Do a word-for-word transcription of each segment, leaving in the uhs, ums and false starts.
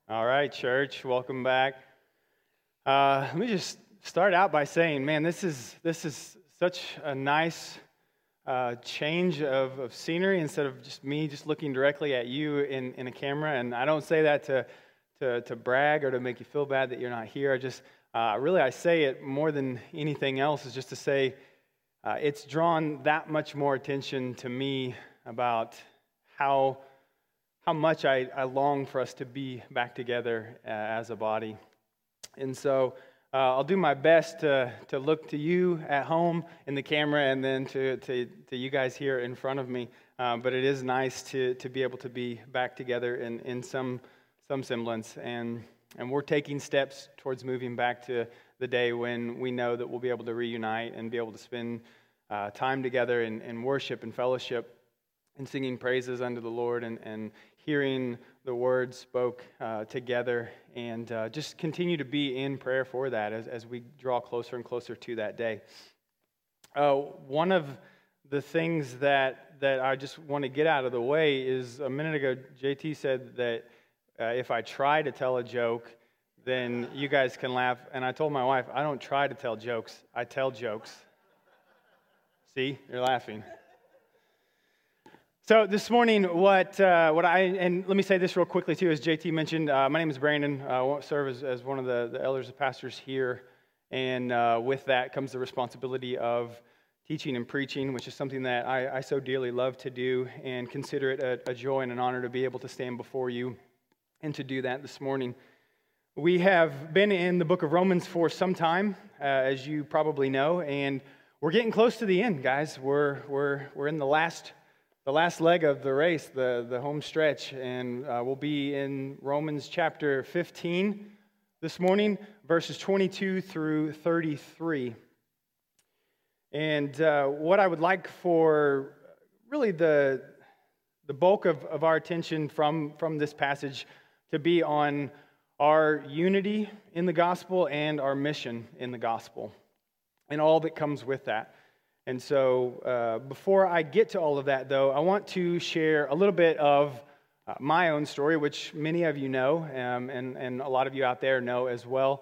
All right, church, welcome back. Uh, let me just start out by saying, man, this is this is such a nice uh, change of, of scenery instead of just me just looking directly at you in, in a camera. And I don't say that to, to to brag or to make you feel bad that you're not here. I just uh, really I say it more than anything else is just to say uh, it's drawn that much more attention to me about how. how much I, I long for us to be back together uh, as a body. And so uh, I'll do my best to, to look to you at home in the camera and then to, to, to you guys here in front of me. Uh, but it is nice to, to be able to be back together in, in some some semblance. And, and we're taking steps towards moving back to the day when we know that we'll be able to reunite and be able to spend uh, time together in, in worship and fellowship and singing praises unto the Lord and, and hearing the word spoke uh, together, and uh, just continue to be in prayer for that as, as we draw closer and closer to that day. Uh, one of the things that, that I just want to get out of the way is, a minute ago, J T said that uh, if I try to tell a joke, then you guys can laugh. And I told my wife, I don't try to tell jokes, I tell jokes. See, you're laughing. So this morning, what uh, what I, and let me say this real quickly too, as J T mentioned, uh, my name is Brandon. I uh, serve as, as one of the, the elders and pastors here, and uh, with that comes the responsibility of teaching and preaching, which is something that I, I so dearly love to do, and consider it a, a joy and an honor to be able to stand before you and to do that this morning. We have been in the book of Romans for some time, uh, as you probably know, and we're getting close to the end, guys. We're we're we're in the last. The last leg of the race, the, the home stretch, and uh, we'll be in Romans chapter fifteen this morning, verses twenty-two through thirty-three. And uh, what I would like for really the, the bulk of, of our attention from, from this passage to be on our unity in the gospel and our mission in the gospel, and all that comes with that. And so uh, before I get to all of that, though, I want to share a little bit of uh, my own story, which many of you know, um, and, and a lot of you out there know as well.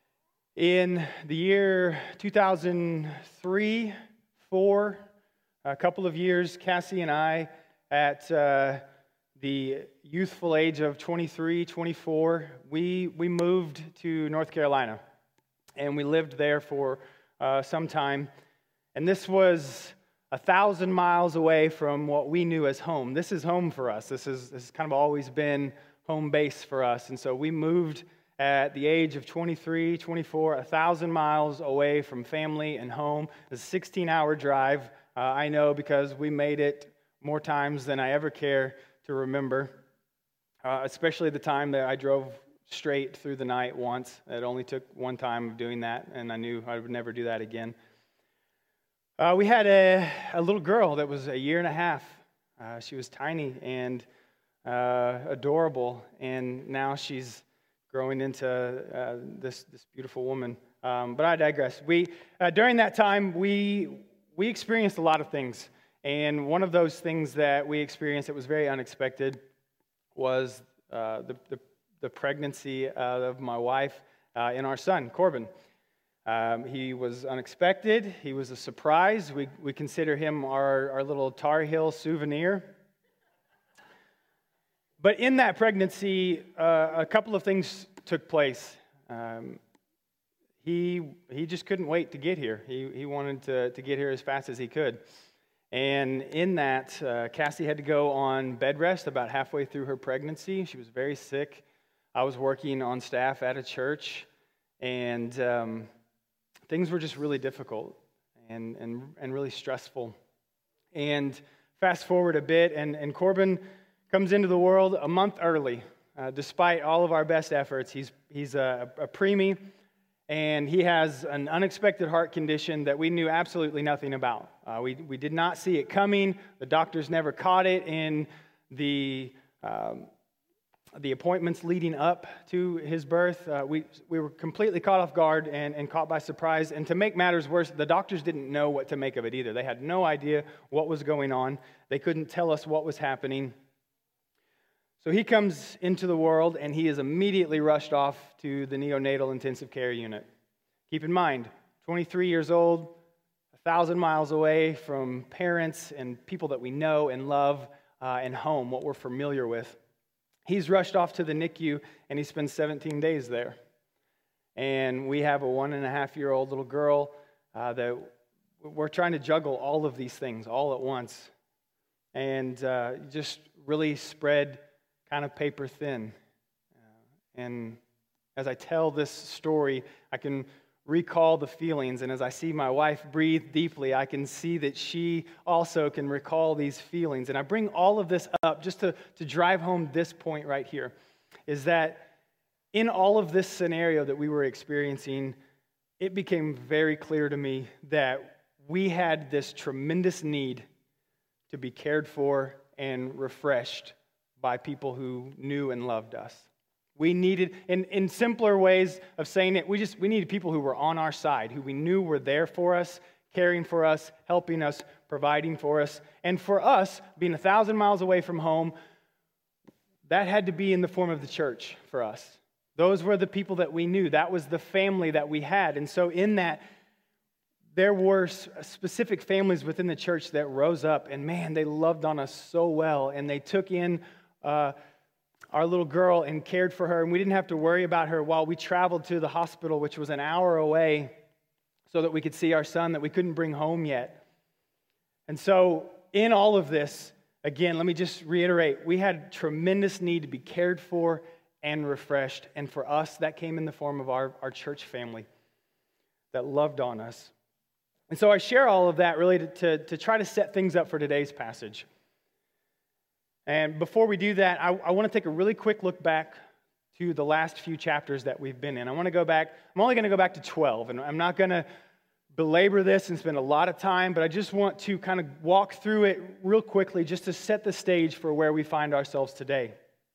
In the year two thousand three, four, a couple of years, Cassie and I, at uh, the youthful age of twenty-three, twenty-four, we, we moved to North Carolina, and we lived there for uh, some time. And this was a thousand miles away from what we knew as home. This is home for us. This is this has kind of always been home base for us. And so we moved at the age of twenty-three, twenty-four, a thousand miles away from family and home. It's a sixteen-hour drive. Uh, I know because we made it more times than I ever care to remember, uh, especially the time that I drove straight through the night once. It only took one time of doing that, and I knew I would never do that again. Uh, we had a, a little girl that was a year and a half. Uh, she was tiny and uh, adorable, and now she's growing into uh, this this beautiful woman. Um, but I digress. We uh, during that time we we experienced a lot of things, and one of those things that we experienced that was very unexpected was uh, the, the the pregnancy uh, of my wife uh, and our son Corbin. Um, he was unexpected. He was a surprise. We we consider him our, our little Tar Heel souvenir. But in that pregnancy, uh, a couple of things took place. Um, he he just couldn't wait to get here. He he wanted to, to get here as fast as he could. And in that, uh, Cassie had to go on bed rest about halfway through her pregnancy. She was very sick. I was working on staff at a church, and um, things were just really difficult and, and, and really stressful. And fast forward a bit, and, and Corbin comes into the world a month early. Uh, despite all of our best efforts, he's, he's a, a preemie, and he has an unexpected heart condition that we knew absolutely nothing about. Uh, we, we did not see it coming. The doctors never caught it in the... Um, The appointments leading up to his birth, uh, we we were completely caught off guard and, and caught by surprise. And to make matters worse, the doctors didn't know what to make of it either. They had no idea what was going on. They couldn't tell us what was happening. So he comes into the world, and he is immediately rushed off to the neonatal intensive care unit. Keep in mind, twenty-three years old, a thousand miles away from parents and people that we know and love, uh, and home, what we're familiar with. He's rushed off to the N I C U, and he spends seventeen days there. And we have a one and a half year old little girl uh, that we're trying to juggle all of these things all at once. And uh, just really spread kind of paper thin. Uh, and as I tell this story, I can recall the feelings. And as I see my wife breathe deeply, I can see that she also can recall these feelings. And I bring all of this up just to, to drive home this point right here, is that in all of this scenario that we were experiencing, it became very clear to me that we had this tremendous need to be cared for and refreshed by people who knew and loved us. We needed, in, in simpler ways of saying it, we just we needed people who were on our side, who we knew were there for us, caring for us, helping us, providing for us. And for us, being a thousand miles away from home, that had to be in the form of the church for us. Those were the people that we knew. That was the family that we had. And so in that, there were specific families within the church that rose up, and man, they loved on us so well, and they took in uh, our little girl and cared for her, and we didn't have to worry about her while we traveled to the hospital, which was an hour away, so that we could see our son that we couldn't bring home yet. And so in all of this, again, let me just reiterate, we had tremendous need to be cared for and refreshed. And for us, that came in the form of our, our church family that loved on us. And so I share all of that really to, to, to try to set things up for today's passage. And before we do that, I, I want to take a really quick look back to the last few chapters that we've been in. I want to go back, I'm only going to go back to twelve, and I'm not going to belabor this and spend a lot of time, but I just want to kind of walk through it real quickly just to set the stage for where we find ourselves today.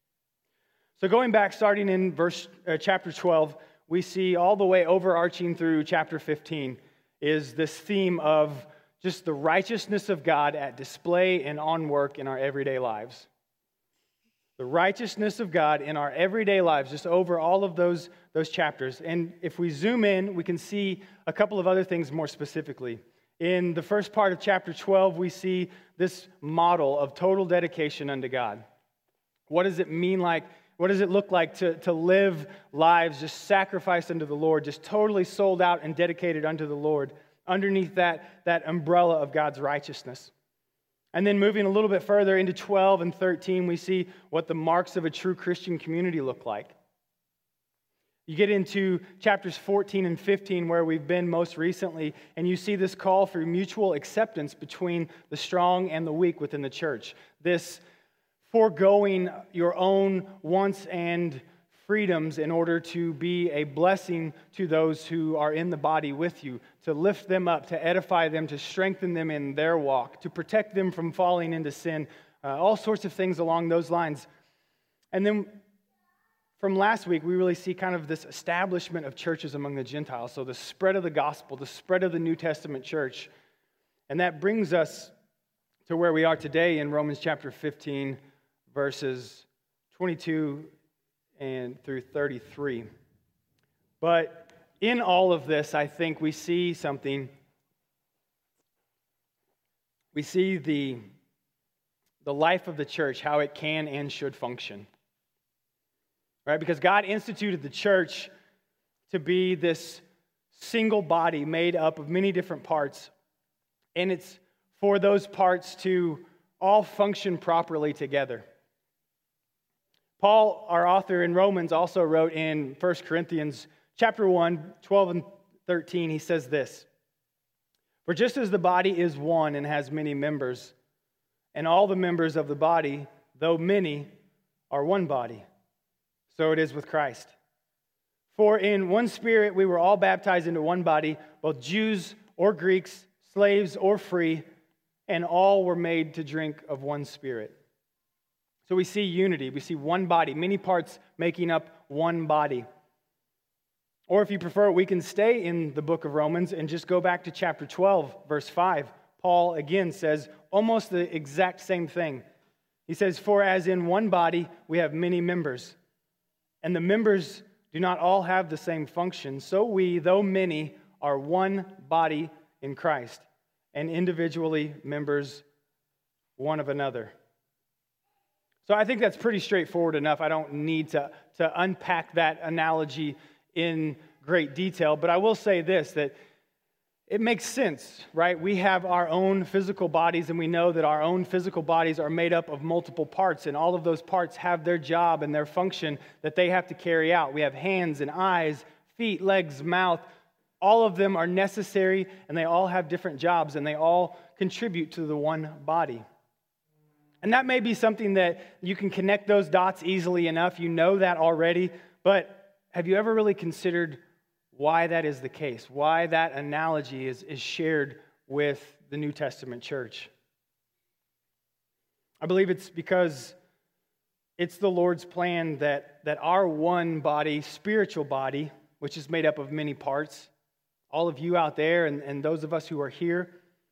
So going back, starting in verse uh, chapter twelve, we see all the way overarching through chapter fifteen is this theme of just the righteousness of God at display and on work in our everyday lives. The righteousness of God in our everyday lives, just over all of those, those chapters. And if we zoom in, we can see a couple of other things more specifically. In the first part of chapter twelve, we see this model of total dedication unto God. What does it mean like? What does it look like to, to live lives just sacrificed unto the Lord, just totally sold out and dedicated unto the Lord, underneath that, that umbrella of God's righteousness? And then moving a little bit further into twelve and thirteen, we see what the marks of a true Christian community look like. You get into chapters fourteen and fifteen, where we've been most recently, and you see this call for mutual acceptance between the strong and the weak within the church. This foregoing your own wants and freedoms in order to be a blessing to those who are in the body with you, to lift them up, to edify them, to strengthen them in their walk, to protect them from falling into sin, uh, all sorts of things along those lines. And then from last week, we really see kind of this establishment of churches among the Gentiles, so the spread of the gospel, the spread of the New Testament church. And that brings us to where we are today in Romans chapter fifteen, verses twenty-two and through thirty-three. But in all of this, I think we see something. We see the, the life of the church, how it can and should function. Right? Because God instituted the church to be this single body made up of many different parts. And it's for those parts to all function properly together. Paul, our author in Romans, also wrote in First Corinthians chapter one, twelve and thirteen, he says this: "For just as the body is one and has many members, and all the members of the body, though many, are one body, so it is with Christ. For in one Spirit we were all baptized into one body, both Jews or Greeks, slaves or free, and all were made to drink of one Spirit." So we see unity. We see one body, many parts making up one body. Or if you prefer, we can stay in the book of Romans and just go back to chapter twelve, verse five. Paul again says almost the exact same thing. He says, "For as in one body we have many members, and the members do not all have the same function, so we, though many, are one body in Christ, and individually members one of another." So I think that's pretty straightforward enough. I don't need to, to unpack that analogy in great detail, but I will say this, that it makes sense, right? We have our own physical bodies, and we know that our own physical bodies are made up of multiple parts, and all of those parts have their job and their function that they have to carry out. We have hands and eyes, feet, legs, mouth. All of them are necessary, and they all have different jobs, and they all contribute to the one body. And that may be something that you can connect those dots easily enough. You know that already, but have you ever really considered why that is the case, why that analogy is, is shared with the New Testament church? I believe it's because it's the Lord's plan that, that our one body, spiritual body, which is made up of many parts, all of you out there and, and those of us who are here,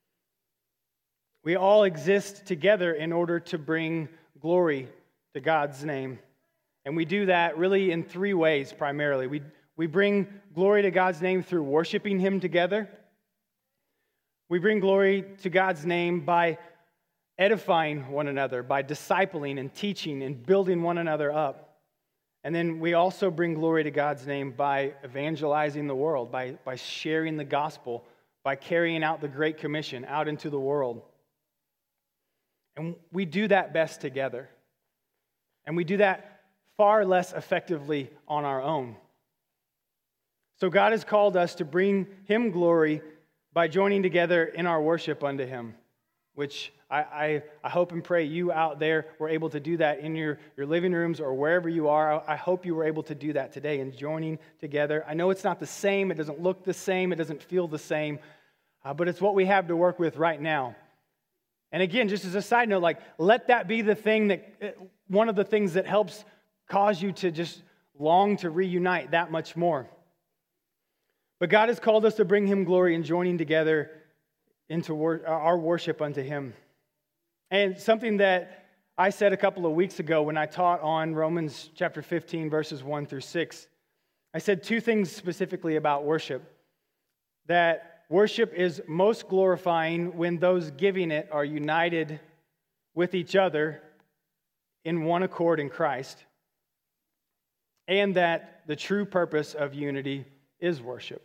we all exist together in order to bring glory to God's name. And we do that really in three ways primarily. We We bring glory to God's name through worshiping Him together. We bring glory to God's name by edifying one another, by discipling and teaching and building one another up. And then we also bring glory to God's name by evangelizing the world, by, by sharing the gospel, by carrying out the Great Commission out into the world. And we do that best together. And we do that far less effectively on our own. So God has called us to bring Him glory by joining together in our worship unto Him, which I, I, I hope and pray you out there were able to do that in your, your living rooms or wherever you are. I hope you were able to do that today in joining together. I know it's not the same. It doesn't look the same. It doesn't feel the same. Uh, but it's what we have to work with right now. And again, just as a side note, like let that be the thing that, one of the things that helps cause you to just long to reunite that much more. But God has called us to bring Him glory and joining together into wor- our worship unto Him. And something that I said a couple of weeks ago when I taught on Romans chapter fifteen, verses one through six, I said two things specifically about worship. That worship is most glorifying when those giving it are united with each other in one accord in Christ. And that the true purpose of unity is worship.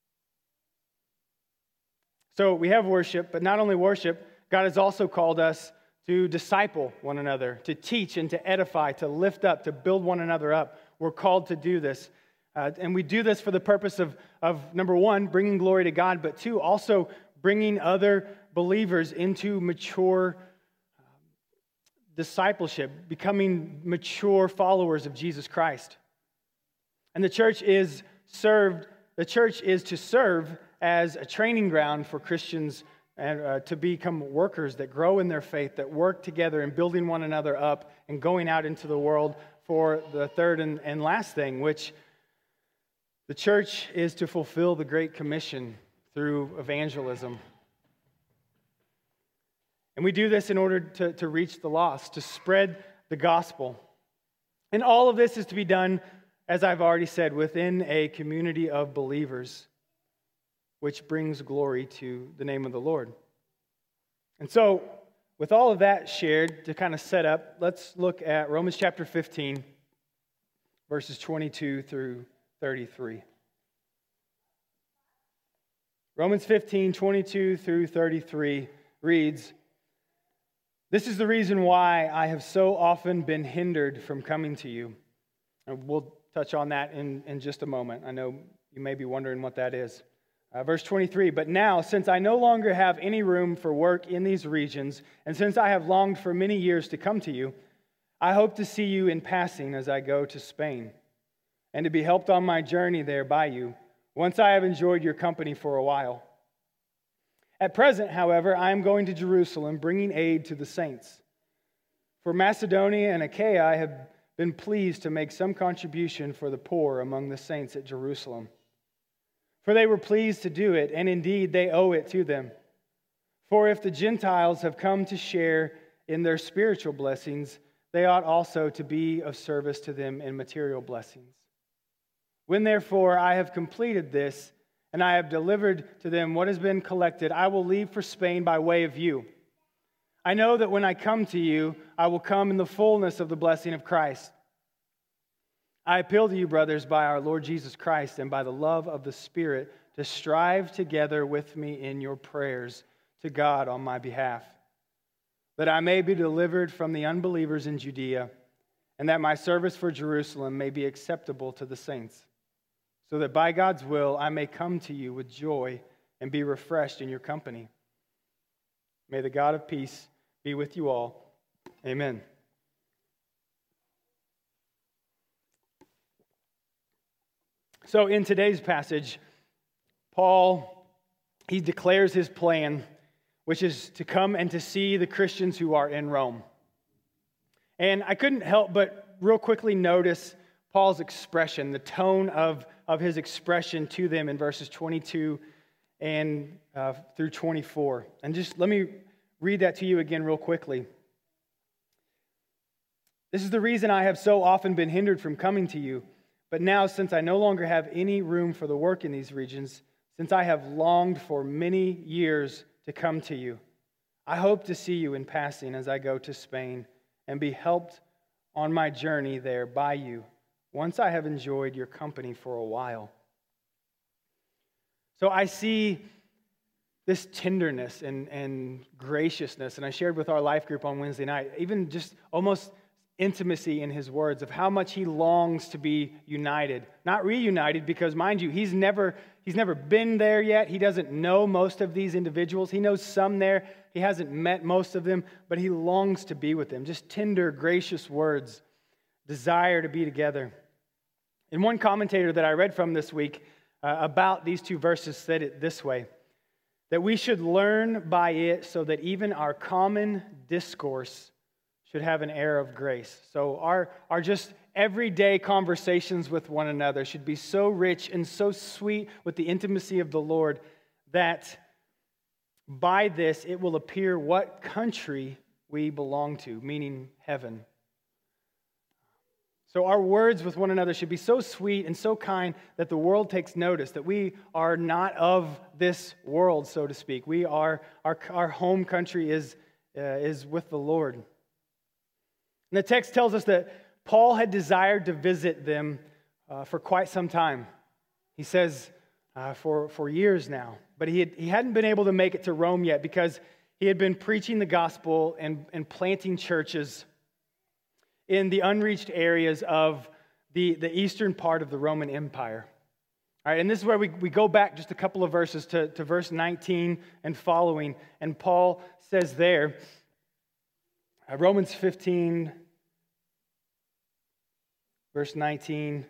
So we have worship, but not only worship, God has also called us to disciple one another, to teach and to edify, to lift up, to build one another up. We're called to do this. Uh, and we do this for the purpose of, of, number one, bringing glory to God, but two, also bringing other believers into mature um, discipleship, becoming mature followers of Jesus Christ. And the church is served, the church is to serve as a training ground for Christians and uh, to become workers that grow in their faith, that work together in building one another up and going out into the world for the third and, and last thing, which the church is to fulfill the Great Commission through evangelism. And we do this in order to, to reach the lost, to spread the gospel. And all of this is to be done, as I've already said, within a community of believers, which brings glory to the name of the Lord. And so, with all of that shared, to kind of set up, let's look at Romans chapter fifteen, verses twenty-two through thirty-three. Romans fifteen, twenty-two through thirty-three reads, "This is the reason why I have so often been hindered from coming to you." And we'll touch on that in, in just a moment. I know you may be wondering what that is. Uh, verse twenty-three, "But now, since I no longer have any room for work in these regions, and since I have longed for many years to come to you, I hope to see you in passing as I go to Spain, and to be helped on my journey there by you, once I have enjoyed your company for a while. At present, however, I am going to Jerusalem, bringing aid to the saints. For Macedonia and Achaia I have been pleased to make some contribution for the poor among the saints at Jerusalem. For they were pleased to do it, and indeed they owe it to them. For if the Gentiles have come to share in their spiritual blessings, they ought also to be of service to them in material blessings. When therefore I have completed this, and I have delivered to them what has been collected, I will leave for Spain by way of you. I know that when I come to you, I will come in the fullness of the blessing of Christ. I appeal to you, brothers, by our Lord Jesus Christ and by the love of the Spirit, to strive together with me in your prayers to God on my behalf, that I may be delivered from the unbelievers in Judea, and that my service for Jerusalem may be acceptable to the saints, so that by God's will I may come to you with joy and be refreshed in your company. May the God of peace be with you all. Amen. So in today's passage, Paul, he declares his plan, which is to come and to see the Christians who are in Rome. And I couldn't help but real quickly notice Paul's expression, the tone of, of his expression to them in verses twenty-two and uh, through twenty-four. And just let me read that to you again real quickly. This is the reason I have so often been hindered from coming to you. But now, since I no longer have any room for the work in these regions, since I have longed for many years to come to you, I hope to see you in passing as I go to Spain and be helped on my journey there by you, once I have enjoyed your company for a while. So I see this tenderness and, and graciousness, and I shared with our life group on Wednesday night, even just almost intimacy in his words of how much he longs to be united. Not reunited, because mind you, he's never he's never been there yet. He doesn't know most of these individuals. He knows some there. He hasn't met most of them, but he longs to be with them. Just tender, gracious words, desire to be together. And one commentator that I read from this week uh, about these two verses said it this way, that we should learn by it so that even our common discourse should have an air of grace. So our, our just everyday conversations with one another should be so rich and so sweet with the intimacy of the Lord that by this it will appear what country we belong to, meaning heaven. So our words with one another should be so sweet and so kind that the world takes notice that we are not of this world, so to speak. We are, our, our home country is, uh, is with the Lord. And the text tells us that Paul had desired to visit them uh, for quite some time. He says uh, for, for years now. But he, had, he hadn't been able to make it to Rome yet because he had been preaching the gospel and, and planting churches in the unreached areas of the, the eastern part of the Roman Empire. All right, and this is where we, we go back just a couple of verses to, to verse nineteen and following. And Paul says there, uh, Romans fifteen, verse nineteen.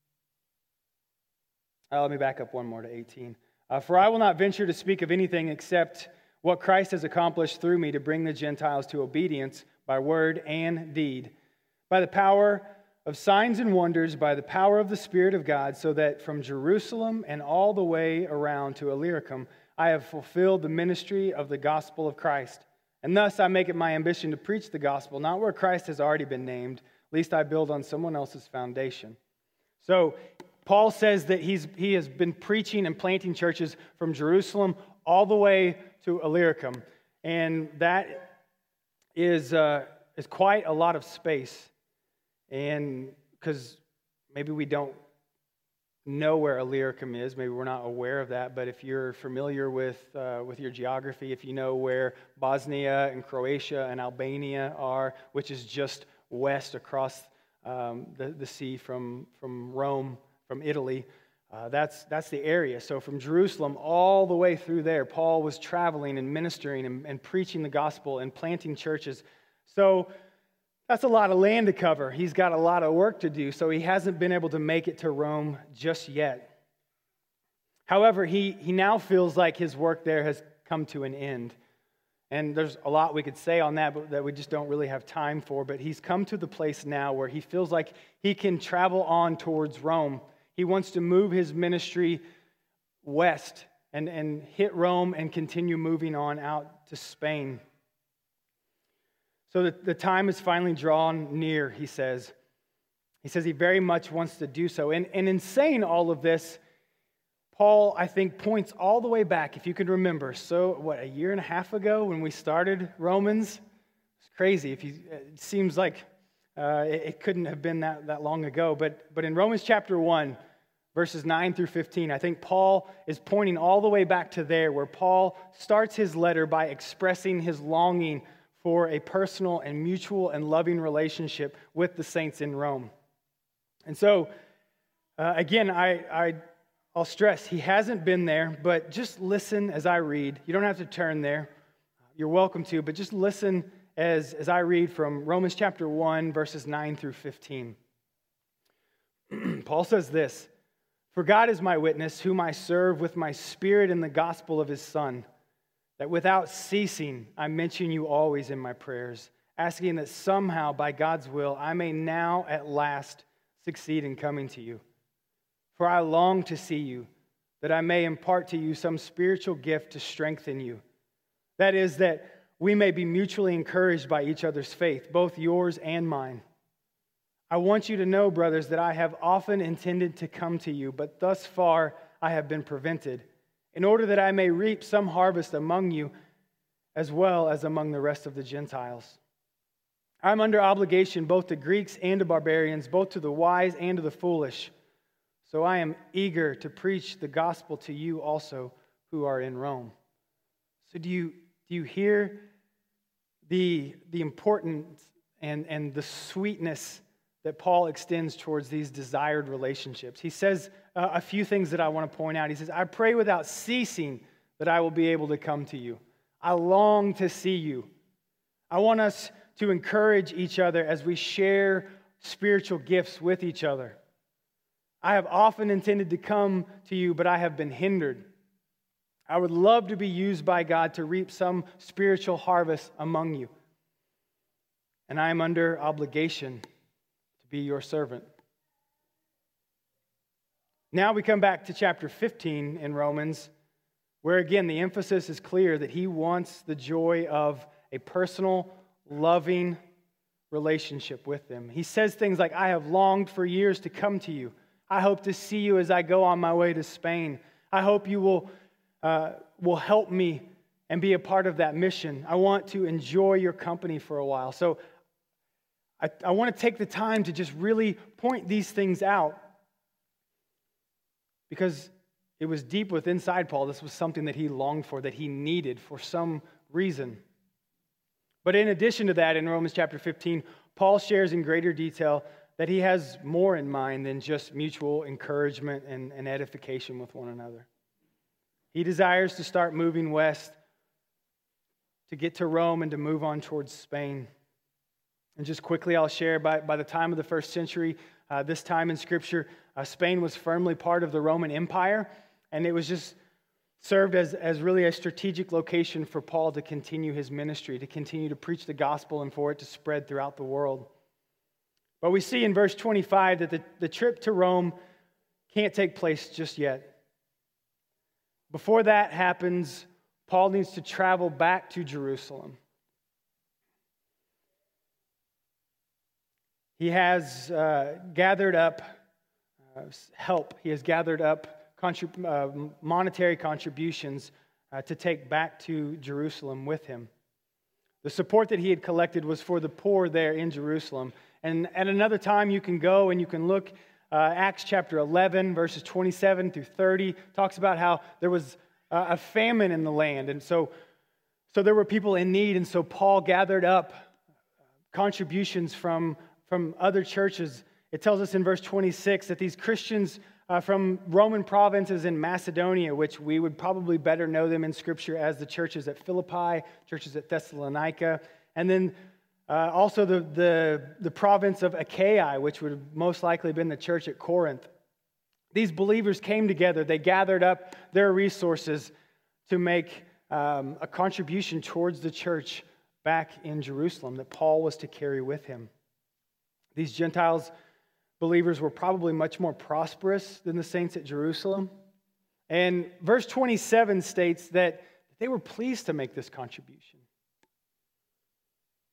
Uh, let me back up one more to eighteen. Uh, For I will not venture to speak of anything except what Christ has accomplished through me to bring the Gentiles to obedience by word and deed, by the power of signs and wonders, by the power of the Spirit of God, so that from Jerusalem and all the way around to Illyricum, I have fulfilled the ministry of the gospel of Christ. And thus I make it my ambition to preach the gospel, not where Christ has already been named, lest I build on someone else's foundation. So Paul says that he's he has been preaching and planting churches from Jerusalem all the way to Illyricum. And that is, uh, is quite a lot of space. And because maybe we don't know where Illyricum is, maybe we're not aware of that, but if you're familiar with uh, with your geography, if you know where Bosnia and Croatia and Albania are, which is just west across um, the, the sea from, from Rome, from Italy, uh, that's, that's the area. So from Jerusalem all the way through there, Paul was traveling and ministering and, and preaching the gospel and planting churches. So that's a lot of land to cover. He's got a lot of work to do, so he hasn't been able to make it to Rome just yet. However, he, he now feels like his work there has come to an end. And there's a lot we could say on that, but that we just don't really have time for. But he's come to the place now where he feels like he can travel on towards Rome. He wants to move his ministry west and, and hit Rome and continue moving on out to Spain. So that the time is finally drawn near, he says. He says he very much wants to do so. And, and in saying all of this, Paul, I think, points all the way back, if you can remember. So, what, a year and a half ago when we started Romans? It's crazy. If you, it seems like uh, it, it couldn't have been that, that long ago. But, but in Romans chapter one, verses nine through fifteen, I think Paul is pointing all the way back to there, where Paul starts his letter by expressing his longing for a personal and mutual and loving relationship with the saints in Rome. And so, uh, again, I... I I'll stress, he hasn't been there, but just listen as I read. You don't have to turn there. You're welcome to, but just listen as, as I read from Romans chapter one, verses nine through fifteen. Paul says this, "For God is my witness, whom I serve with my spirit in the gospel of his Son, that without ceasing I mention you always in my prayers, asking that somehow by God's will I may now at last succeed in coming to you. For I long to see you, that I may impart to you some spiritual gift to strengthen you. That is, that we may be mutually encouraged by each other's faith, both yours and mine. I want you to know, brothers, that I have often intended to come to you, but thus far I have been prevented, in order that I may reap some harvest among you, as well as among the rest of the Gentiles. I am under obligation both to Greeks and to barbarians, both to the wise and to the foolish. So I am eager to preach the gospel to you also who are in Rome." So do you, do you hear the, the importance and, and the sweetness that Paul extends towards these desired relationships? He says uh, a few things that I want to point out. He says, "I pray without ceasing that I will be able to come to you. I long to see you. I want us to encourage each other as we share spiritual gifts with each other. I have often intended to come to you, but I have been hindered. I would love to be used by God to reap some spiritual harvest among you. And I am under obligation to be your servant." Now we come back to chapter fifteen in Romans, where again the emphasis is clear that he wants the joy of a personal, loving relationship with them. He says things like, "I have longed for years to come to you. I hope to see you as I go on my way to Spain. I hope you will, uh, will help me and be a part of that mission. I want to enjoy your company for a while." So I, I want to take the time to just really point these things out, because it was deep within inside Paul. This was something that he longed for, that he needed for some reason. But in addition to that, in Romans chapter fifteen, Paul shares in greater detail that he has more in mind than just mutual encouragement and, and edification with one another. He desires to start moving west, to get to Rome and to move on towards Spain. And just quickly, I'll share, by, by the time of the first century, uh, this time in Scripture, uh, Spain was firmly part of the Roman Empire, and it was just served as, as really a strategic location for Paul to continue his ministry, to continue to preach the gospel and for it to spread throughout the world. But we see in verse twenty-five that the, the trip to Rome can't take place just yet. Before that happens, Paul needs to travel back to Jerusalem. He has uh, gathered up uh, help. He has gathered up contrib- uh, monetary contributions uh, to take back to Jerusalem with him. The support that he had collected was for the poor there in Jerusalem. And at another time, you can go and you can look, uh, Acts chapter eleven, verses twenty-seven through thirty, talks about how there was uh, a famine in the land. And so, so there were people in need, and so Paul gathered up contributions from, from other churches. It tells us in verse twenty-six that these Christians uh, from Roman provinces in Macedonia, which we would probably better know them in Scripture as the churches at Philippi, churches at Thessalonica, and then Uh, also, the, the, the province of Achaia, which would have most likely been the church at Corinth. These believers came together. They gathered up their resources to make um, a contribution towards the church back in Jerusalem that Paul was to carry with him. These Gentiles believers were probably much more prosperous than the saints at Jerusalem. And verse twenty-seven states that they were pleased to make this contribution.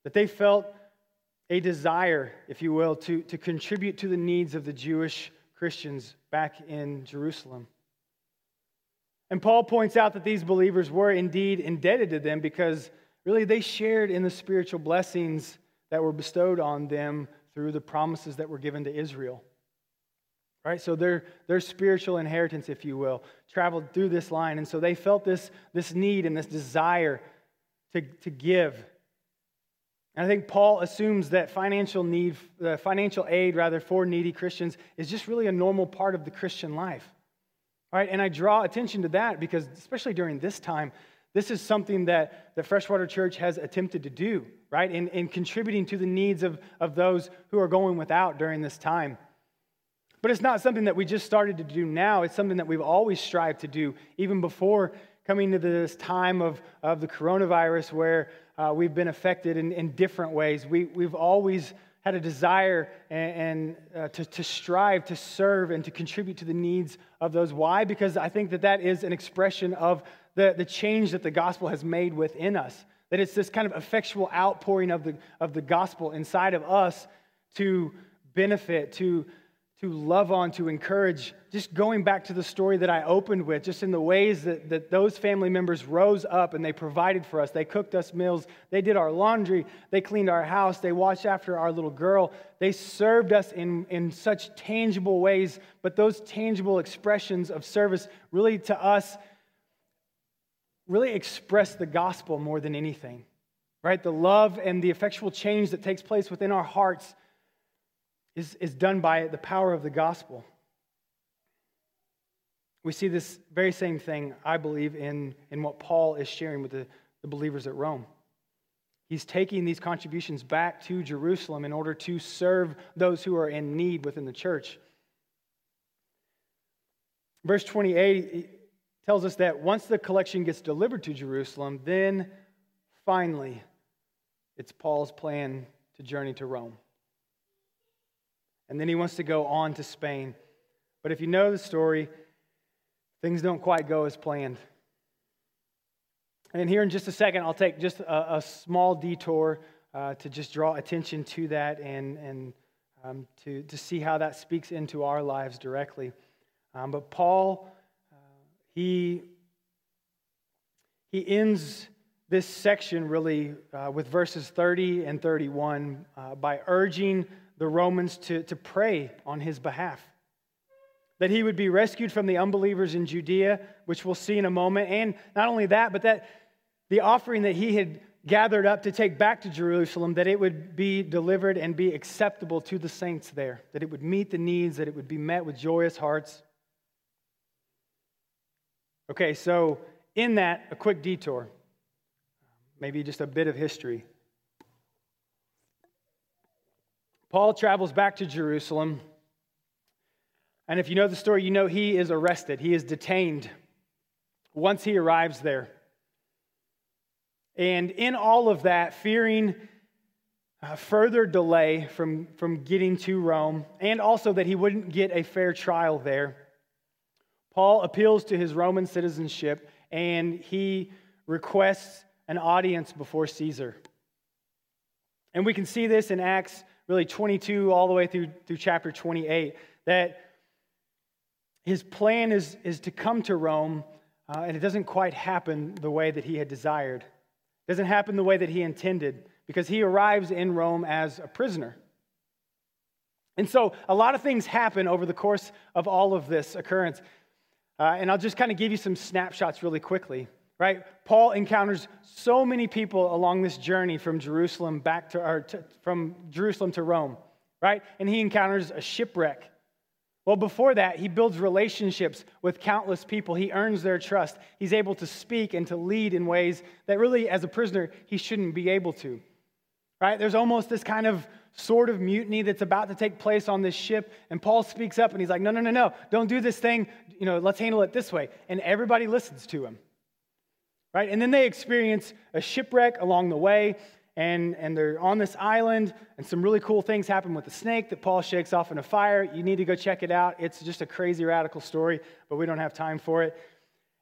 that they felt a desire, if you will, to, to contribute to the needs of the Jewish Christians back in Jerusalem. And Paul points out that these believers were indeed indebted to them because really they shared in the spiritual blessings that were bestowed on them through the promises that were given to Israel. Right? So their, their spiritual inheritance, if you will, traveled through this line. And so they felt this, this need and this desire to, to give. And I think Paul assumes that financial need, uh, financial aid rather for needy Christians is just really a normal part of the Christian life. All right, and I draw attention to that because especially during this time, this is something that the Freshwater Church has attempted to do, right? In, in contributing to the needs of, of those who are going without during this time. But it's not something that we just started to do now. It's something that we've always strived to do, even before coming to this time of, of the coronavirus where uh, we've been affected in, in different ways. We, we've always had a desire and, and uh, to, to strive to serve and to contribute to the needs of those. Why? Because I think that that is an expression of the, the change that the gospel has made within us. That it's this kind of effectual outpouring of the, of the gospel inside of us to benefit, to to love on, to encourage. Just going back to the story that I opened with, just in the ways that, that those family members rose up and they provided for us. They cooked us meals. They did our laundry. They cleaned our house. They watched after our little girl. They served us in, in such tangible ways, but those tangible expressions of service really to us really express the gospel more than anything, right? The love and the effectual change that takes place within our hearts Is, is done by the power of the gospel. We see this very same thing, I believe, in, in what Paul is sharing with the, the believers at Rome. He's taking these contributions back to Jerusalem in order to serve those who are in need within the church. Verse twenty-eight tells us that once the collection gets delivered to Jerusalem, then finally it's Paul's plan to journey to Rome. And then he wants to go on to Spain. But if you know the story, things don't quite go as planned. And here in just a second, I'll take just a, a small detour uh, to just draw attention to that and, and um, to, to see how that speaks into our lives directly. Um, but Paul, uh, he, he ends this section really uh, with verses thirty and thirty-one uh, by urging the Romans to, to pray on his behalf. That he would be rescued from the unbelievers in Judea, which we'll see in a moment. And not only that, but that the offering that he had gathered up to take back to Jerusalem, that it would be delivered and be acceptable to the saints there. That it would meet the needs, that it would be met with joyous hearts. Okay, so in that, a quick detour. Maybe just a bit of history. Paul travels back to Jerusalem, and if you know the story, you know he is arrested. He is detained once he arrives there. And in all of that, fearing uh, further delay from, from getting to Rome, and also that he wouldn't get a fair trial there, Paul appeals to his Roman citizenship, and he requests an audience before Caesar. And we can see this in Acts really twenty-two all the way through, through chapter twenty-eight, that his plan is, is to come to Rome, uh, and it doesn't quite happen the way that he had desired. It doesn't happen the way that he intended, because he arrives in Rome as a prisoner. And so a lot of things happen over the course of all of this occurrence. Uh, and I'll just kind of give you some snapshots really quickly. Right? Paul encounters so many people along this journey from Jerusalem back to, or to, from Jerusalem to Rome, right? And he encounters a shipwreck. Well, before that, he builds relationships with countless people. He earns their trust. He's able to speak and to lead in ways that really, as a prisoner, he shouldn't be able to, right? There's almost this kind of sort of mutiny that's about to take place on this ship, and Paul speaks up and he's like, no, no, no, no, don't do this thing. You know, let's handle it this way. And everybody listens to him. Right? And then they experience a shipwreck along the way, and, and they're on this island, and some really cool things happen with the snake that Paul shakes off in a fire. You need to go check it out. It's just a crazy, radical story, but we don't have time for it.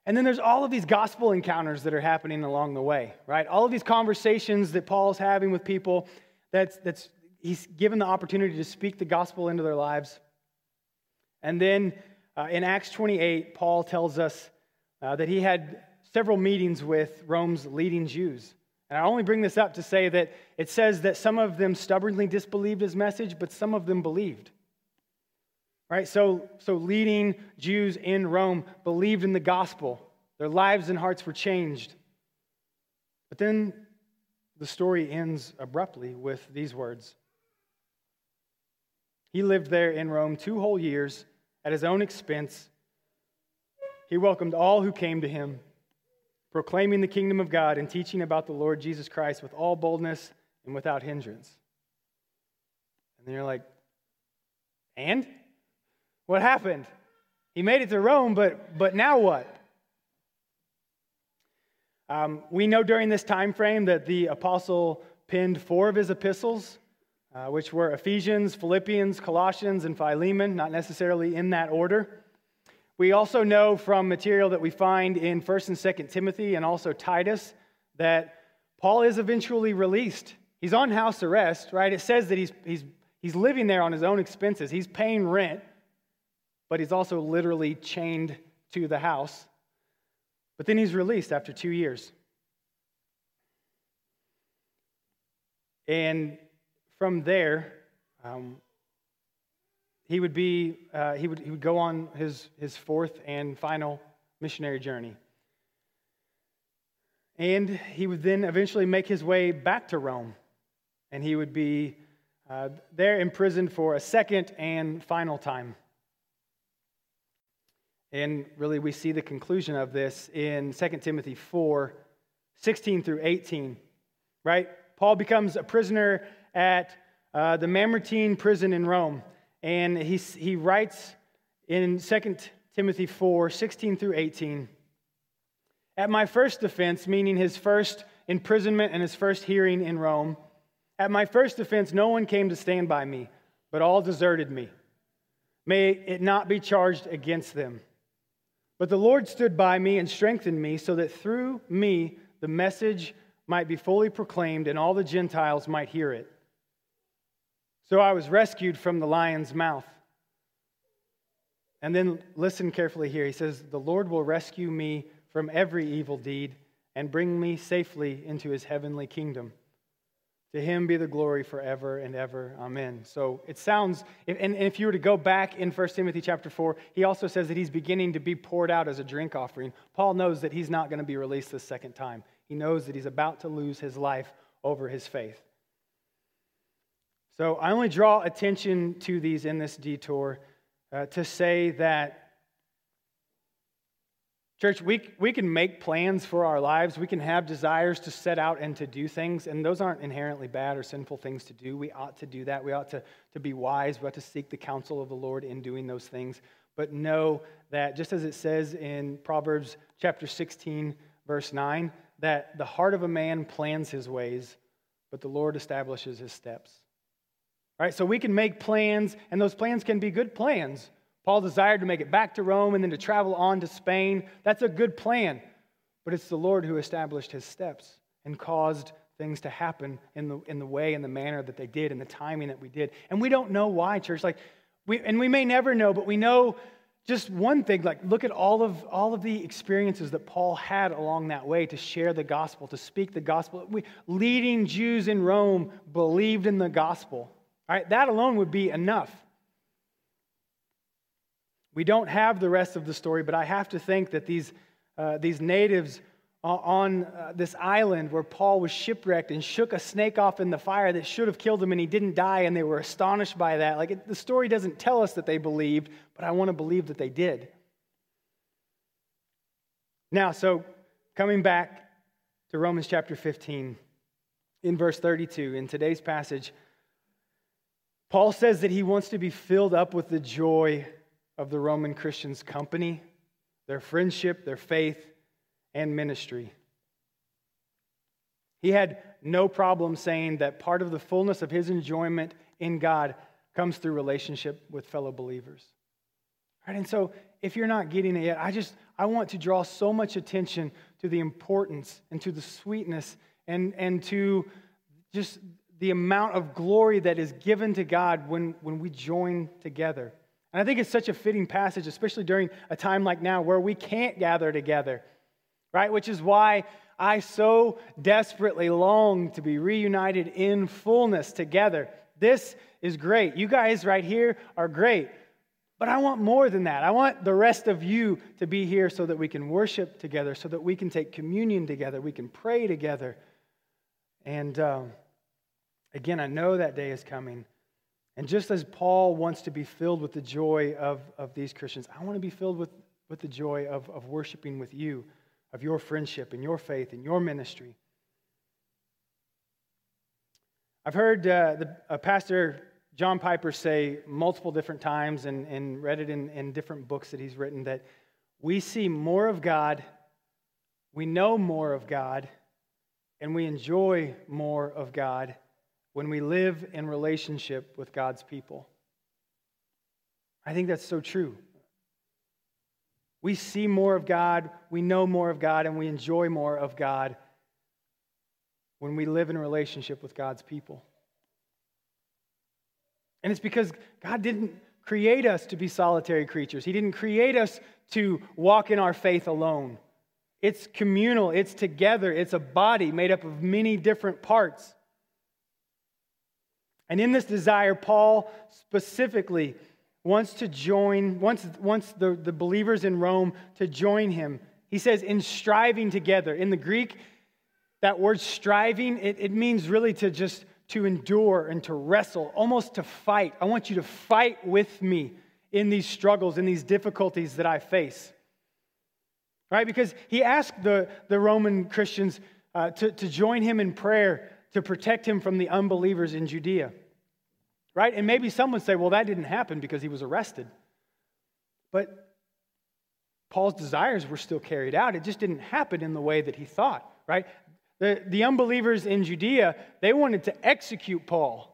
And then there's all of these gospel encounters that are happening along the way, right? All of these conversations that Paul's having with people, that's, that's he's given the opportunity to speak the gospel into their lives. And then uh, in Acts twenty-eight, Paul tells us uh, that he had several meetings with Rome's leading Jews. And I only bring this up to say that it says that some of them stubbornly disbelieved his message, but some of them believed. Right? So, so leading Jews in Rome believed in the gospel. Their lives and hearts were changed. But then the story ends abruptly with these words. He lived there in Rome two whole years at his own expense. He welcomed all who came to him, proclaiming the kingdom of God and teaching about the Lord Jesus Christ with all boldness and without hindrance. And then you're like, and? What happened? He made it to Rome, but, but now what? Um, we know during this time frame that the apostle penned four of his epistles, uh, which were Ephesians, Philippians, Colossians, and Philemon, not necessarily in that order. We also know from material that we find in First and Second Timothy and also Titus that Paul is eventually released. He's on house arrest, right? It says that he's, he's, he's living there on his own expenses. He's paying rent, but he's also literally chained to the house. But then he's released after two years. And from there, um, he would be uh, he would he would go on his his fourth and final missionary journey. And he would then eventually make his way back to Rome, and he would be uh, there imprisoned for a second and final time. And really, we see the conclusion of this in Second Timothy four, sixteen through eighteen, right? Paul becomes a prisoner at uh, the Mamertine prison in Rome. And he, he writes in Second Timothy four, sixteen through eighteen, at my first defense, meaning his first imprisonment and his first hearing in Rome, at my first defense, no one came to stand by me, but all deserted me. May it not be charged against them. But the Lord stood by me and strengthened me so that through me the message might be fully proclaimed and all the Gentiles might hear it. So I was rescued from the lion's mouth. And then listen carefully here. He says, the Lord will rescue me from every evil deed and bring me safely into his heavenly kingdom. To him be the glory forever and ever. Amen. So it sounds, and if you were to go back in First Timothy chapter four, he also says that he's beginning to be poured out as a drink offering. Paul knows that he's not going to be released this second time. He knows that he's about to lose his life over his faith. So I only draw attention to these in this detour uh, to say that, church, we, we can make plans for our lives. We can have desires to set out and to do things, and those aren't inherently bad or sinful things to do. We ought to do that. We ought to, to be wise. We ought to seek the counsel of the Lord in doing those things. But know that, just as it says in Proverbs chapter sixteen, verse nine, that the heart of a man plans his ways, but the Lord establishes his steps. Right? So we can make plans, and those plans can be good plans. Paul desired to make it back to Rome and then to travel on to Spain. That's a good plan. But it's the Lord who established his steps and caused things to happen in the in the way and the manner that they did and the timing that we did. And we don't know why, church. Like we and we may never know, but we know just one thing. Like look at all of all of the experiences that Paul had along that way to share the gospel, to speak the gospel. We, leading Jews in Rome believed in the gospel. All right, that alone would be enough. We don't have the rest of the story, but I have to think that these, uh, these natives on uh, this island where Paul was shipwrecked and shook a snake off in the fire that should have killed him and he didn't die, and they were astonished by that. Like it, the story doesn't tell us that they believed, but I want to believe that they did. Now, so coming back to Romans chapter fifteen, in verse thirty-two, in today's passage, Paul says that he wants to be filled up with the joy of the Roman Christians' company, their friendship, their faith, and ministry. He had no problem saying that part of the fullness of his enjoyment in God comes through relationship with fellow believers. Right? And so if you're not getting it yet, I just, I want to draw so much attention to the importance and to the sweetness and, and to just the amount of glory that is given to God when, when we join together. And I think it's such a fitting passage, especially during a time like now where we can't gather together, right? Which is why I so desperately long to be reunited in fullness together. This is great. You guys right here are great. But I want more than that. I want the rest of you to be here so that we can worship together, so that we can take communion together, we can pray together. And um, again, I know that day is coming. And just as Paul wants to be filled with the joy of, of these Christians, I want to be filled with, with the joy of, of worshiping with you, of your friendship and your faith and your ministry. I've heard uh, the uh, Pastor John Piper say multiple different times and, and read it in, in different books that he's written that we see more of God, we know more of God, and we enjoy more of God when we live in relationship with God's people. I think that's so true. We see more of God, we know more of God, and we enjoy more of God when we live in relationship with God's people. And it's because God didn't create us to be solitary creatures. He didn't create us to walk in our faith alone. It's communal, it's together, it's a body made up of many different parts. And in this desire, Paul specifically wants to join, wants, wants the, the believers in Rome to join him. He says, in striving together. In the Greek, that word striving, it, it means really to just to endure and to wrestle, almost to fight. I want you to fight with me in these struggles, in these difficulties that I face. Right? Because he asked the, the Roman Christians uh, to, to join him in prayer to protect him from the unbelievers in Judea. Right? And maybe some would say, well, that didn't happen because he was arrested. But Paul's desires were still carried out. It just didn't happen in the way that he thought. Right? The, the unbelievers in Judea, they wanted to execute Paul.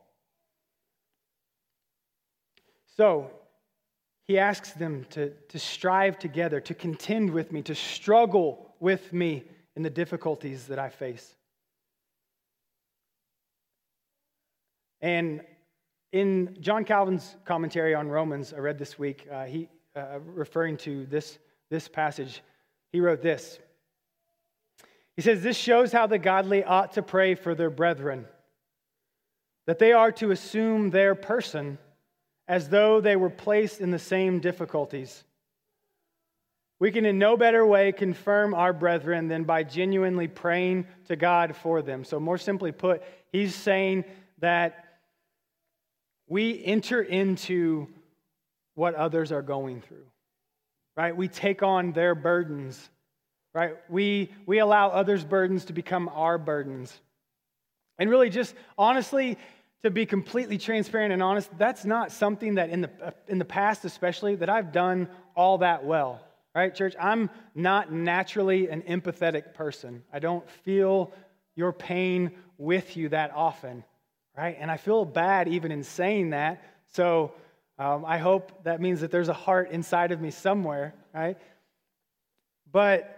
So he asks them to, to strive together, to contend with me, to struggle with me in the difficulties that I face. And in John Calvin's commentary on Romans, I read this week, uh, he uh, referring to this, this passage, he wrote this. He says, this shows how the godly ought to pray for their brethren, that they are to assume their person as though they were placed in the same difficulties. We can in no better way confirm our brethren than by genuinely praying to God for them. So more simply put, he's saying that we enter into what others are going through, right? We take on their burdens. Right? We, we allow others' burdens to become our burdens. And really just honestly, to be completely transparent and honest, that's not something that in the, in the past especially, that I've done all that well. Right, church? I'm not naturally an empathetic person. I don't feel your pain with you that often. Right? And I feel bad even in saying that. So um, I hope that means that there's a heart inside of me somewhere. Right? But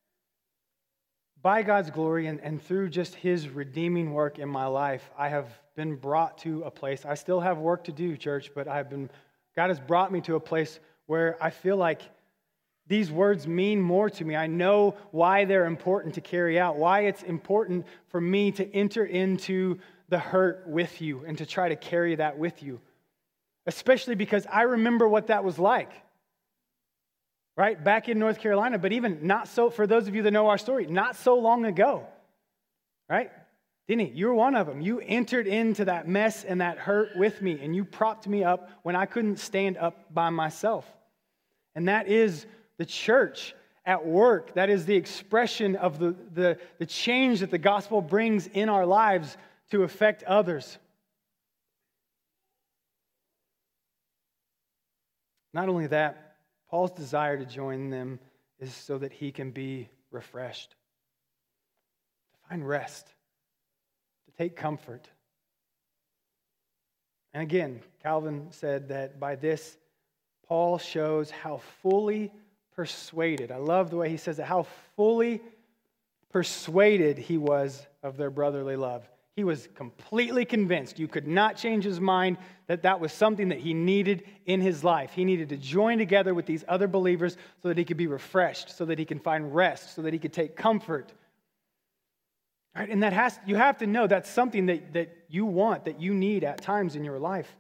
by God's glory and, and through just his redeeming work in my life, I have been brought to a place. I still have work to do, church, but I've been, God has brought me to a place where I feel like these words mean more to me. I know why they're important to carry out, why it's important for me to enter into the hurt with you and to try to carry that with you. Especially because I remember what that was like. Right, back in North Carolina, but even not so, for those of you that know our story, not so long ago, right? Denny, you're one of them. You entered into that mess and that hurt with me, and you propped me up when I couldn't stand up by myself. And that is the church at work. That is the expression of the, the, the change that the gospel brings in our lives to affect others. Not only that, Paul's desire to join them is so that he can be refreshed, to find rest, to take comfort. And again, Calvin said that by this, Paul shows how fully persuaded, I love the way he says it, how fully persuaded he was of their brotherly love. He was completely convinced. You could not change his mind that that was something that he needed in his life. He needed to join together with these other believers so that he could be refreshed, so that he can find rest, so that he could take comfort. All right, and that has you have to know that's something that, that you want, that you need at times in your life.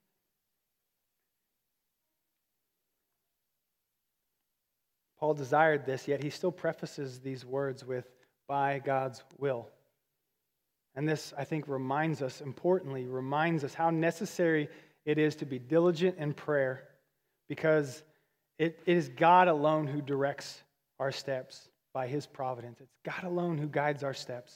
Paul desired this, yet he still prefaces these words with, by God's will. And this, I think, reminds us, importantly, reminds us how necessary it is to be diligent in prayer, because it, it is God alone who directs our steps by his providence. It's God alone who guides our steps.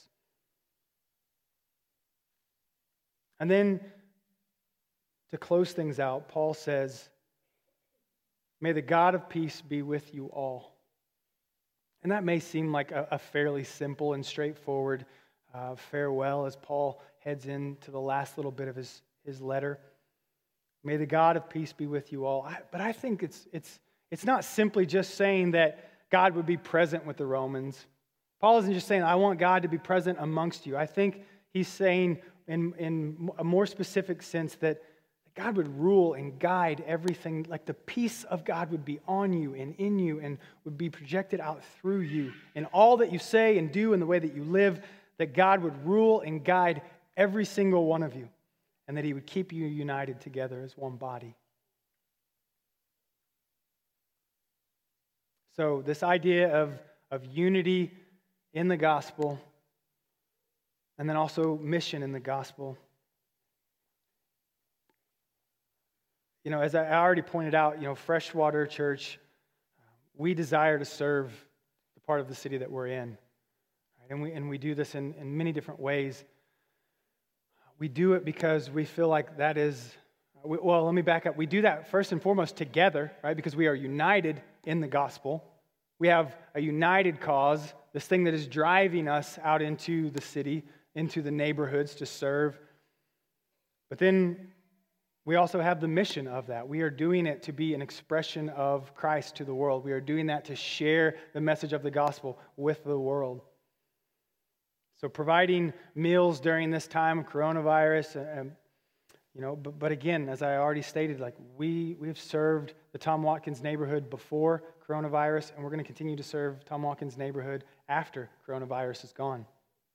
And then, to close things out, Paul says, may the God of peace be with you all. And that may seem like a, a fairly simple and straightforward Uh, farewell as Paul heads into the last little bit of his, his letter. May the God of peace be with you all. I, but I think it's, it's, it's not simply just saying that God would be present with the Romans. Paul isn't just saying, I want God to be present amongst you. I think he's saying in, in a more specific sense that God would rule and guide everything, like the peace of God would be on you and in you and would be projected out through you. In all that you say and do and the way that you live, that God would rule and guide every single one of you, and that he would keep you united together as one body. So this idea of, of unity in the gospel, and then also mission in the gospel. You know, as I already pointed out, you know, Freshwater Church, we desire to serve the part of the city that we're in. And we, and we do this in, in many different ways. We do it because we feel like that is, well, let me back up. We do that first and foremost together, right? Because we are united in the gospel. We have a united cause, this thing that is driving us out into the city, into the neighborhoods to serve. But then we also have the mission of that. We are doing it to be an expression of Christ to the world. We are doing that to share the message of the gospel with the world. So providing meals during this time of coronavirus, and, you know, but, but again, as I already stated, like we we've served the Tom Watkins neighborhood before coronavirus, and we're going to continue to serve Tom Watkins neighborhood after coronavirus is gone.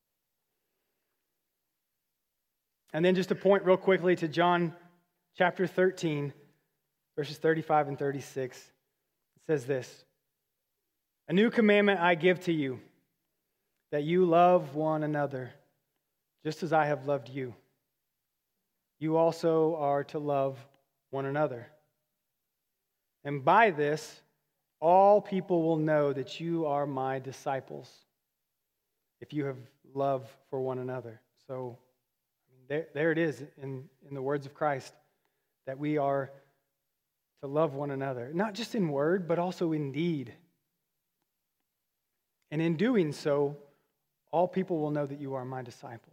And then just to point real quickly to John chapter thirteen, verses thirty-five and thirty-six. It says this: "A new commandment I give to you, that you love one another, just as I have loved you. You also are to love one another. And by this, all people will know that you are my disciples, if you have love for one another." So there, there it is in, in the words of Christ, that we are to love one another, not just in word, but also in deed. And in doing so, all people will know that you are my disciples.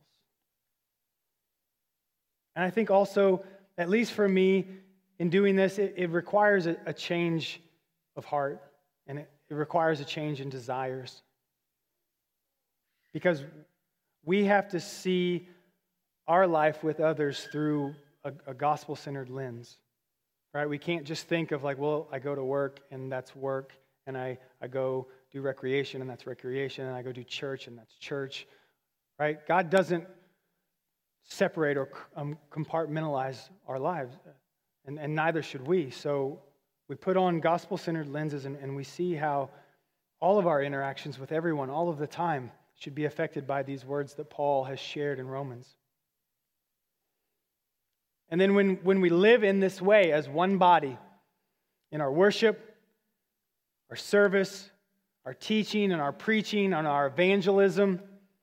And I think also, at least for me, in doing this, it, it requires a, a change of heart, and it, it requires a change in desires. Because we have to see our life with others through a, a gospel-centered lens, right? We can't just think of like, well, I go to work, and that's work, and I, I go do recreation, and that's recreation, and I go do church, and that's church, right? God doesn't separate or um, compartmentalize our lives, and, and neither should we. So we put on gospel-centered lenses, and, and we see how all of our interactions with everyone, all of the time, should be affected by these words that Paul has shared in Romans. And then when, when we live in this way as one body, in our worship, our service, our teaching, and our preaching, and our evangelism,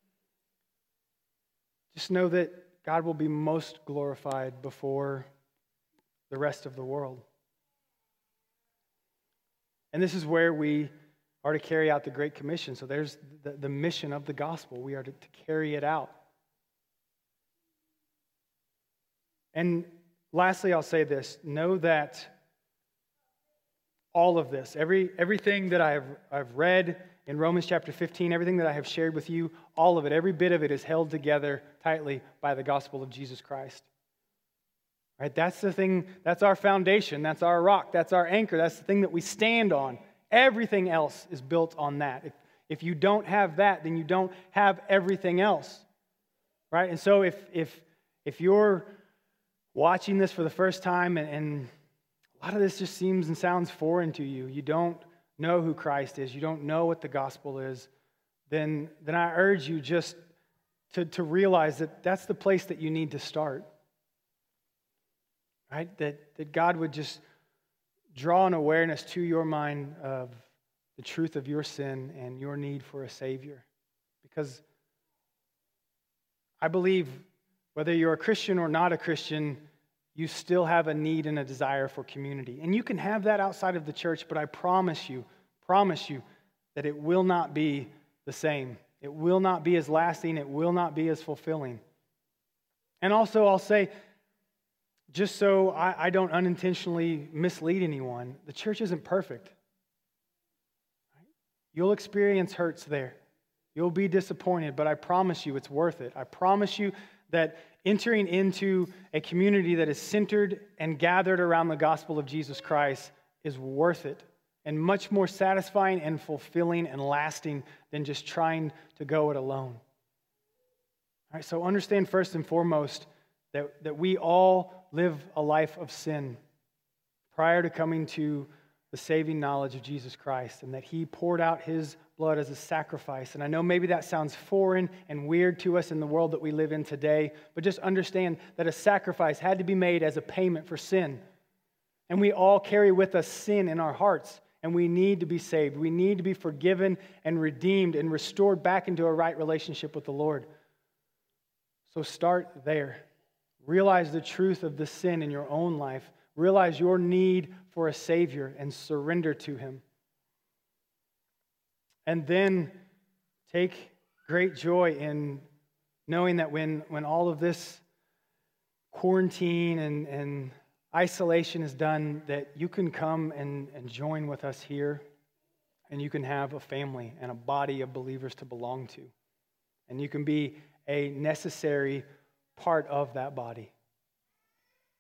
just know that God will be most glorified before the rest of the world. And this is where we are to carry out the Great Commission. So there's the, the mission of the gospel. We are to, to carry it out. And lastly, I'll say this. Know that all of this, every everything that I've I've read in Romans chapter fifteen, everything that I have shared with you, all of it, every bit of it is held together tightly by the gospel of Jesus Christ. Right? That's the thing, that's our foundation, that's our rock, that's our anchor, that's the thing that we stand on. Everything else is built on that. If, if you don't have that, then you don't have everything else. Right? And so if if if you're watching this for the first time and, and a lot of this just seems and sounds foreign to you, you don't know who Christ is, you don't know what the gospel is, then, then I urge you just to, to realize that that's the place that you need to start. Right? That, that God would just draw an awareness to your mind of the truth of your sin and your need for a Savior. Because I believe whether you're a Christian or not a Christian, you still have a need and a desire for community. And you can have that outside of the church, but I promise you, promise you that it will not be the same. It will not be as lasting. It will not be as fulfilling. And also, I'll say, just so I, I don't unintentionally mislead anyone, the church isn't perfect. You'll experience hurts there. You'll be disappointed, but I promise you it's worth it. I promise you that entering into a community that is centered and gathered around the gospel of Jesus Christ is worth it and much more satisfying and fulfilling and lasting than just trying to go it alone. All right, so understand first and foremost that, that we all live a life of sin prior to coming to the saving knowledge of Jesus Christ, and that He poured out His blood as a sacrifice. And I know maybe that sounds foreign and weird to us in the world that we live in today, but just understand that a sacrifice had to be made as a payment for sin. And we all carry with us sin in our hearts, and we need to be saved. We need to be forgiven and redeemed and restored back into a right relationship with the Lord. So start there. Realize the truth of the sin in your own life. Realize your need for a Savior and surrender to Him. And then take great joy in knowing that when, when all of this quarantine and, and isolation is done, that you can come and, and join with us here, and you can have a family and a body of believers to belong to. And you can be a necessary part of that body.